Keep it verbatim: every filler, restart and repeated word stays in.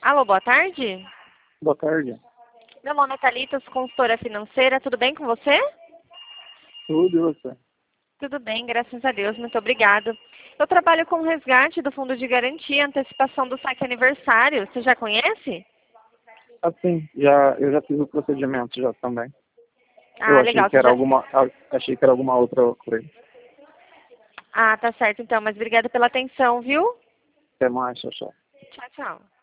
Alô, boa tarde. Boa tarde. Meu nome é Thalita, sou consultora financeira. Tudo bem com você? Tudo e você? Tudo bem, graças a Deus. Muito obrigada. Eu trabalho com o resgate do Fundo de Garantia, antecipação do saque aniversário. Você já conhece? Assim, já, eu já fiz o procedimento já também. Eu Ah, achei legal. que Você era já... alguma, achei que era alguma outra coisa. Ah, tá certo então. Mas obrigada pela atenção, viu? Até mais, tchau, tchau. Tchau, tchau.